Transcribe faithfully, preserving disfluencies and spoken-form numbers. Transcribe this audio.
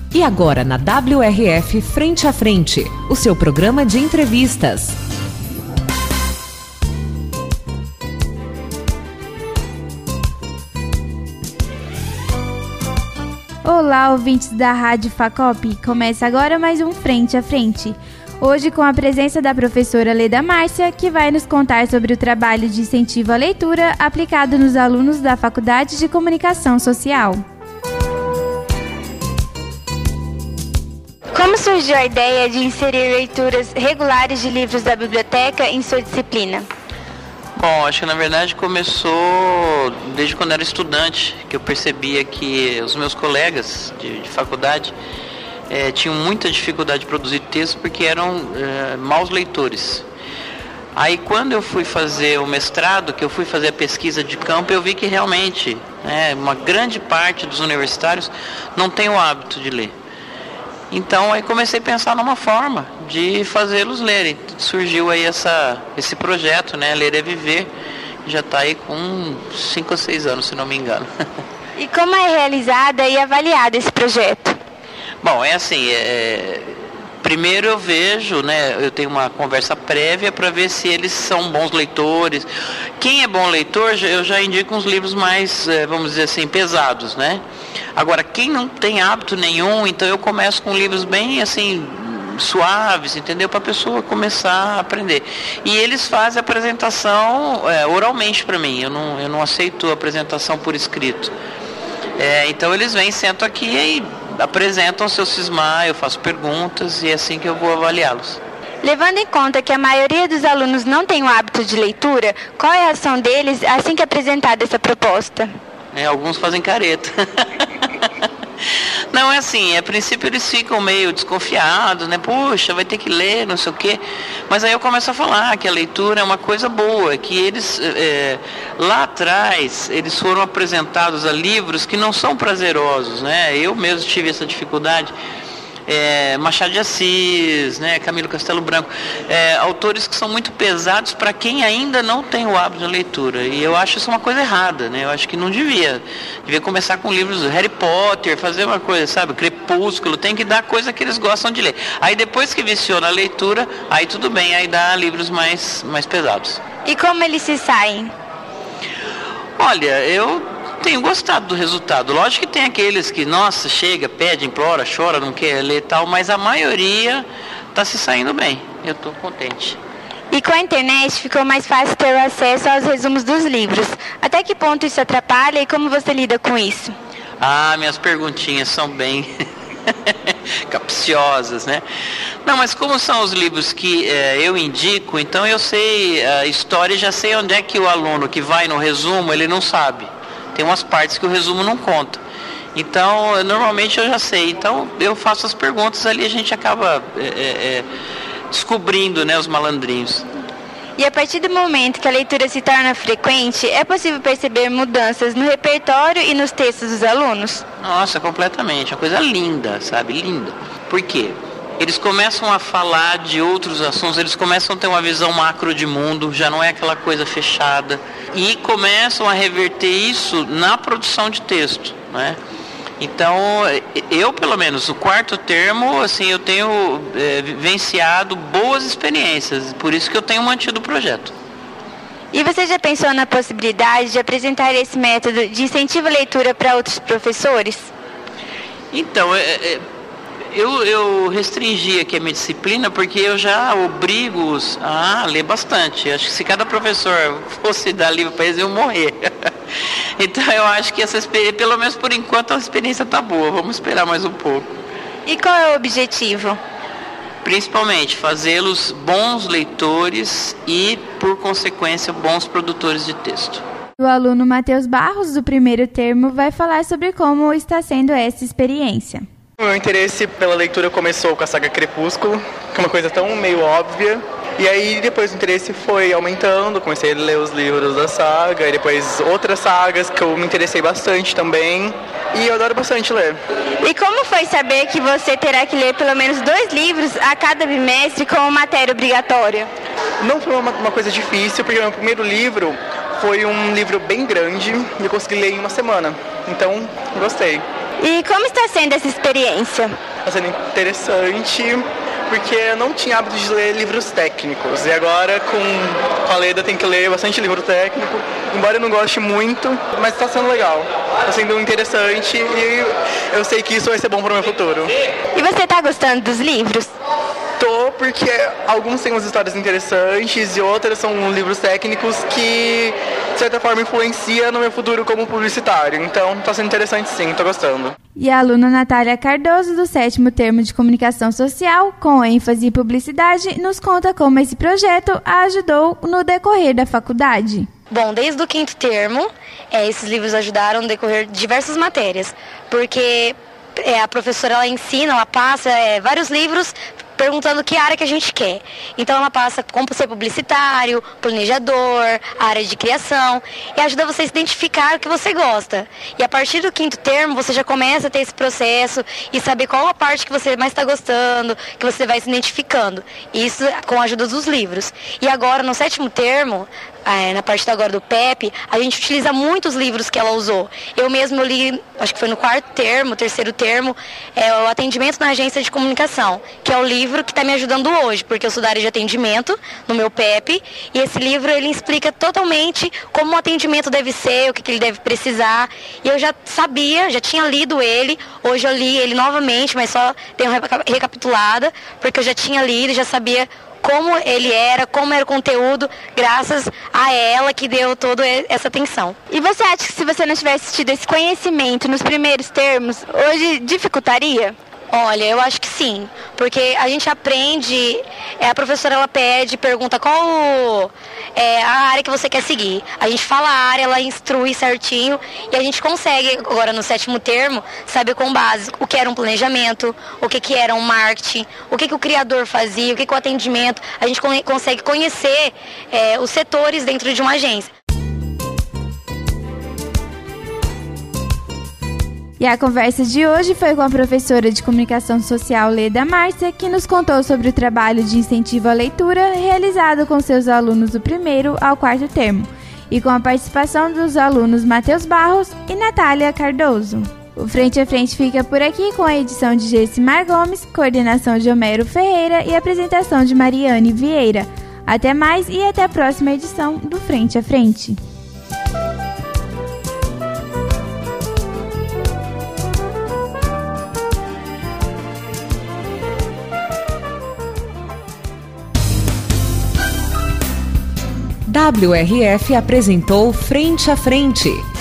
E agora na W R F Frente a Frente, o seu programa de entrevistas. Olá, ouvintes da Rádio Facop. Começa agora mais um Frente a Frente. Hoje com a presença da professora Leda Márcia, que vai nos contar sobre o trabalho de incentivo à leitura aplicado nos alunos da Faculdade de Comunicação Social. Como surgiu a ideia de inserir leituras regulares de livros da biblioteca em sua disciplina? Bom, acho que na verdade começou desde quando era estudante, que eu percebia que os meus colegas de, de faculdade eh, tinham muita dificuldade de produzir texto porque eram eh, maus leitores. Aí quando eu fui fazer o mestrado, que eu fui fazer a pesquisa de campo, eu vi que realmente né, uma grande parte dos universitários não tem o hábito de ler. Então aí comecei a pensar numa forma de fazê-los lerem. Surgiu aí essa, esse projeto, né, Ler é Viver, já está aí com cinco ou seis anos, se não me engano. E como é realizada e avaliada esse projeto? Bom, é assim, é, primeiro eu vejo, né, eu tenho uma conversa prévia para ver se eles são bons leitores. Quem é bom leitor, eu já indico uns livros mais, vamos dizer assim, pesados, né? Agora, quem não tem hábito nenhum, então eu começo com livros bem, assim, suaves, entendeu? Para a pessoa começar a aprender. E eles fazem a apresentação é, oralmente para mim, eu não, eu não aceito a apresentação por escrito. É, então eles vêm, sentam aqui e apresentam o seu cismar, eu faço perguntas e é assim que eu vou avaliá-los. Levando em conta que a maioria dos alunos não tem o hábito de leitura, qual é a ação deles assim que é apresentada essa proposta? É, alguns fazem careta. Não, é assim, a princípio eles ficam meio desconfiados, né? Puxa, vai ter que ler, não sei o quê. Mas aí eu começo a falar que a leitura é uma coisa boa, que eles, é, lá atrás, eles foram apresentados a livros que não são prazerosos, né? Eu mesmo tive essa dificuldade. É, Machado de Assis, né, Camilo Castelo Branco, é, autores que são muito pesados para quem ainda não tem o hábito de leitura, e eu acho isso uma coisa errada, né? Eu acho que não devia, devia começar com livros do Harry Potter, fazer uma coisa, sabe, Crepúsculo, tem que dar coisa que eles gostam de ler, aí depois que viciou na leitura, aí tudo bem, aí dá livros mais, mais pesados. E como eles se saem? Olha, eu tenho gostado do resultado. Lógico que tem aqueles que, nossa, chega, pede, implora, chora, não quer ler e tal, mas a maioria está se saindo bem. Eu estou contente. E com a internet ficou mais fácil ter acesso aos resumos dos livros. Até que ponto isso atrapalha e como você lida com isso? Ah, minhas perguntinhas são bem capciosas, né? Não, mas como são os livros que eh, eu indico, então eu sei a história e já sei onde é que o aluno que vai no resumo, ele não sabe. Tem umas partes que o resumo não conta. Então, normalmente eu já sei. Então, eu faço as perguntas ali e a gente acaba é, é, descobrindo, né, os malandrinhos. E a partir do momento que a leitura se torna frequente, é possível perceber mudanças no repertório e nos textos dos alunos? Nossa, completamente. Uma coisa linda, sabe? Linda. Por quê? Eles começam a falar de outros assuntos, eles começam a ter uma visão macro de mundo, já não é aquela coisa fechada, e começam a reverter isso na produção de texto, né? Então, eu pelo menos, o quarto termo, assim, eu tenho é, vivenciado boas experiências, por isso que eu tenho mantido o projeto. E você já pensou na possibilidade de apresentar esse método de incentivo à leitura para outros professores? Então, é... é Eu, eu restringi aqui a minha disciplina porque eu já obrigo-os a ler bastante. Acho que se cada professor fosse dar livro para eles, eu morrer. Então eu acho que essa experiência, pelo menos por enquanto, a experiência está boa. Vamos esperar mais um pouco. E qual é o objetivo? Principalmente fazê-los bons leitores e, por consequência, bons produtores de texto. O aluno Matheus Barros, do primeiro termo, vai falar sobre como está sendo essa experiência. O meu interesse pela leitura começou com a saga Crepúsculo, que é uma coisa tão meio óbvia. E aí depois o interesse foi aumentando, comecei a ler os livros da saga, e depois outras sagas que eu me interessei bastante também. E eu adoro bastante ler. E como foi saber que você terá que ler pelo menos dois livros a cada bimestre como matéria obrigatória? Não foi uma, uma coisa difícil, porque o meu primeiro livro foi um livro bem grande e eu consegui ler em uma semana. Então, gostei. E como está sendo essa experiência? Está sendo interessante, porque eu não tinha hábito de ler livros técnicos. E agora com a Leda tem que ler bastante livro técnico, embora eu não goste muito, mas está sendo legal. Está sendo interessante e eu sei que isso vai ser bom para o meu futuro. E você está gostando dos livros? Tô, porque alguns têm umas histórias interessantes e outras são livros técnicos que, de certa forma, influenciam no meu futuro como publicitário. Então, tá sendo interessante sim, tô gostando. E a aluna Natália Cardoso, do sétimo termo de Comunicação Social, com ênfase em publicidade, nos conta como esse projeto a ajudou no decorrer da faculdade. Bom, desde o quinto termo, é, esses livros ajudaram no decorrer de diversas matérias, porque é, a professora ela ensina, ela passa é, vários livros perguntando que área que a gente quer. Então ela passa como ser publicitário, planejador, área de criação, e ajuda você a identificar o que você gosta. E a partir do quinto termo você já começa a ter esse processo e saber qual a parte que você mais está gostando, que você vai se identificando. Isso com a ajuda dos livros. E agora no sétimo termo, É, na parte agora do P E P, a gente utiliza muitos livros que ela usou. Eu mesmo li, acho que foi no quarto termo, terceiro termo, é o Atendimento na Agência de Comunicação, que é o livro que está me ajudando hoje, porque eu sou da área de atendimento no meu P E P, e esse livro ele explica totalmente como o atendimento deve ser, o que, que ele deve precisar, e eu já sabia, já tinha lido ele, hoje eu li ele novamente, mas só tenho recapitulada, porque eu já tinha lido e já sabia como ele era, como era o conteúdo, graças a ela que deu toda essa atenção. E você acha que se você não tivesse tido esse conhecimento nos primeiros termos, hoje dificultaria? Olha, eu acho que sim, porque a gente aprende, é, a professora ela pede, pergunta qual é a área que você quer seguir. A gente fala a área, ela instrui certinho e a gente consegue, agora no sétimo termo, saber com base o que era um planejamento, o que, que era um marketing, o que, que o criador fazia, o que, que o atendimento. A gente con- consegue conhecer é, os setores dentro de uma agência. E a conversa de hoje foi com a professora de Comunicação Social Leda Márcia, que nos contou sobre o trabalho de incentivo à leitura realizado com seus alunos do primeiro ao quarto termo, e com a participação dos alunos Matheus Barros e Natália Cardoso. O Frente a Frente fica por aqui com a edição de Gessimar Gomes, coordenação de Homero Ferreira e apresentação de Mariane Vieira. Até mais e até a próxima edição do Frente a Frente. W R F apresentou Frente a Frente,